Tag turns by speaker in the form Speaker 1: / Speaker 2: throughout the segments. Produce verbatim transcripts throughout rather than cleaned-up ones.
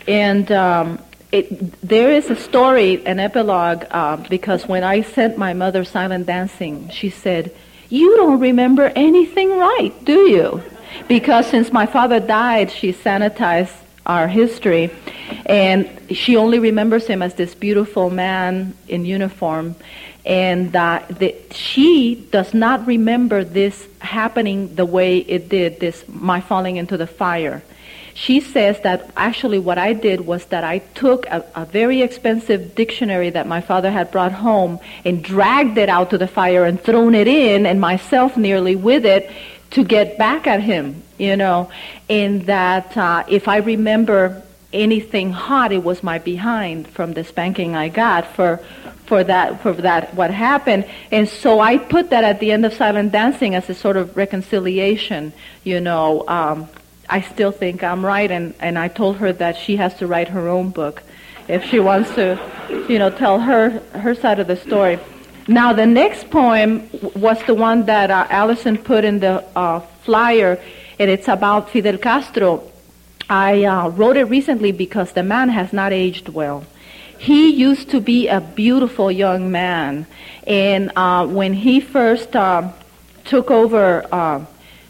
Speaker 1: And um, it, there is a story, an epilogue, uh, because when I sent my mother silent dancing, she said, "You don't remember anything right, do you?" Because since my father died, she sanitized our history, and she only remembers him as this beautiful man in uniform. And uh, the, she does not remember this happening the way it did, this my falling into the fire. She says that actually what I did was that I took a, a very expensive dictionary that my father had brought home and dragged it out to the fire and thrown it in, and myself nearly with it, to get back at him, you know. And that uh, if I remember anything hot, it was my behind from the spanking I got for for that for that what happened. And so I put that at the end of silent dancing as a sort of reconciliation, you know. Um, I still think I'm right, and, and I told her that she has to write her own book if she wants to, you know, tell her her side of the story. Now, the next poem was the one that uh, Allison put in the uh, flyer, and it's about Fidel Castro. I uh, wrote it recently because the man has not aged well. He used to be a beautiful young man, and uh, when he first uh, took over uh,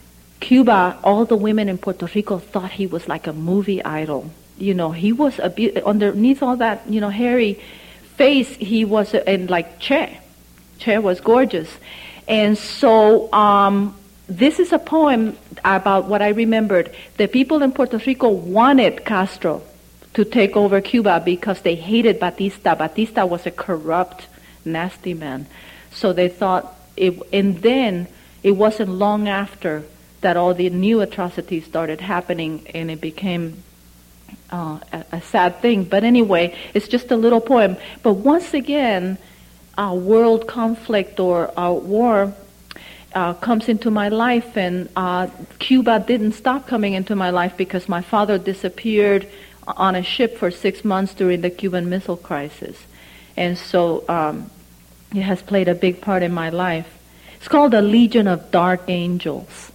Speaker 1: Cuba, all the women in Puerto Rico thought he was like a movie idol. You know, he was a be- underneath all that, you know, hairy face. He was a, and like Che. Che was gorgeous, and so um, this is a poem about what I remembered. The people in Puerto Rico wanted Castro to take over Cuba because they hated Batista. Batista was a corrupt, nasty man. So they thought, it, and then it wasn't long after that all the new atrocities started happening, and it became uh, a, a sad thing. But anyway, it's just a little poem. But once again, a world conflict or a war uh, comes into my life, and uh, Cuba didn't stop coming into my life because my father disappeared on a ship for six months during the Cuban Missile Crisis. And so um, it has played a big part in my life. It's called A Legion of Dark Angels.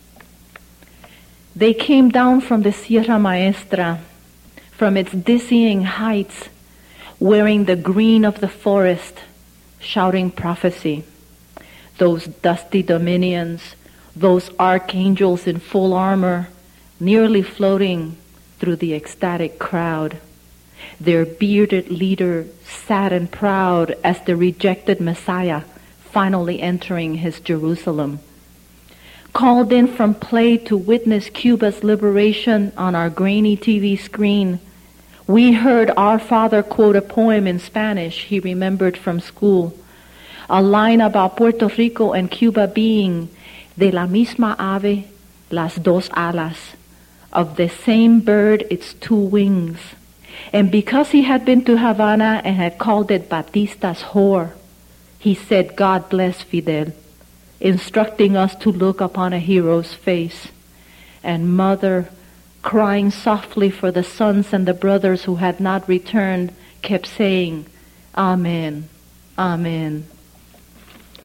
Speaker 1: They came down from the Sierra Maestra, from its dizzying heights, wearing the green of the forest, shouting prophecy. Those dusty dominions, those archangels in full armor, nearly floating through the ecstatic crowd. Their bearded leader sad and proud as the rejected Messiah finally entering his Jerusalem. Called in from play to witness Cuba's liberation on our grainy T V screen, we heard our father quote a poem in Spanish he remembered from school, a line about Puerto Rico and Cuba being de la misma ave las dos alas, of the same bird its two wings. And because he had been to Havana and had called it Batista's whore, he said, "God bless Fidel," instructing us to look upon a hero's face. And mother, crying softly for the sons and the brothers who had not returned, kept saying, "Amen, amen,